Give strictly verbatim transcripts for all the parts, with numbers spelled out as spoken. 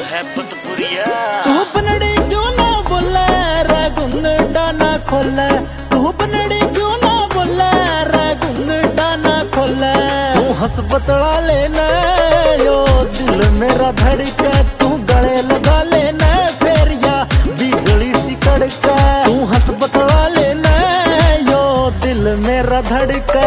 है बतपुरिया। तू बनड़ी क्यों ना बोले रे घुंघटा ना खोले, तू बनड़ी क्यों ना बोले रे घुंघटा ना खोले। तू हंस बतला लेना यो दिल मेरा धड़के, तू गले लगा लेना फिर या बिजली सी कड़के। तू हंस बतला लेना यो दिल मेरा धड़के।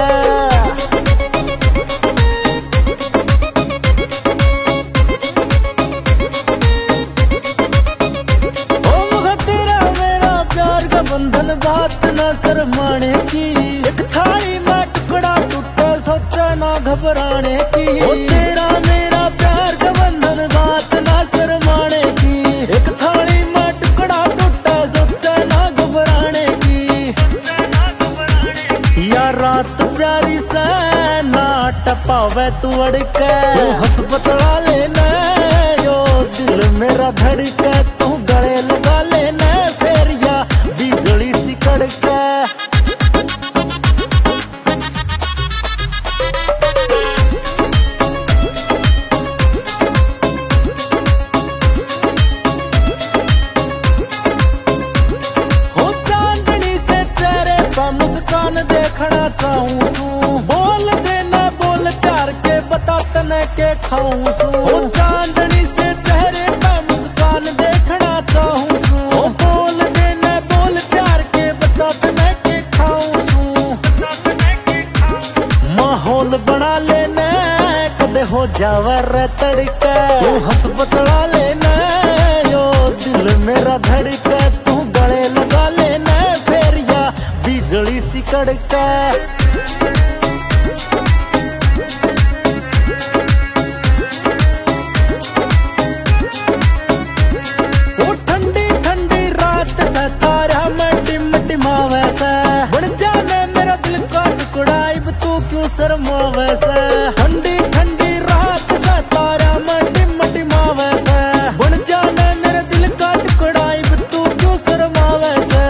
बंधन बात न शर्माने की, एक थाली में टुकड़ा टूटे सोचे ना घबराने की। ओ तेरा मेरा प्यार का बंधन बात न शर्माने की, एक थाली में टुकड़ा टूटे सोचे ना घबराने की। या रात प्यारी से ना टपावे तू अड़के, तू हंस बतला लेना यो दिल मेरा धड़के। तू गले लगा लेना फिर या बिजली सी कड़के। हो चांदनी से चेहरे पे मुस्कान देखना चाहूं सू, बोल देना बोल प्यार के बता तने के खाऊं सू। हो चांदनी से चेहरे पे मुस्कान देखना चाहूं सू, बोल देना बोल प्यार के बता तने के खाऊं सू। माहौल बना लेना कदे हो जावे रे तड़के, तू हंस बतला लेना यो दिल मेरा धड़के। तू गले लगा लेना फिर या बिजली सी कड़के। तारा में टिम टिमावे से बढ़ जाने मेरा दिल का टुकड़ा, अब तू क्यों शर्मावे से। ठंडी ठंडी रात से तारा में टिम टिमावे से बढ़ जाने मेरा दिल का टुकड़ा, अब तू क्यों शर्मावे से।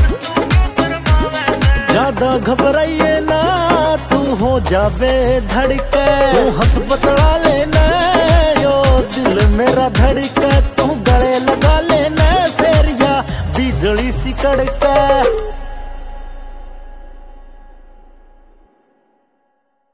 ज्यादा घबराइए ना तू हो जावे धड़के, तू हंस बतला लेना यो दिल मेरा धड़के। तू गले लगा लेना फिर या बिजली सी कड़के।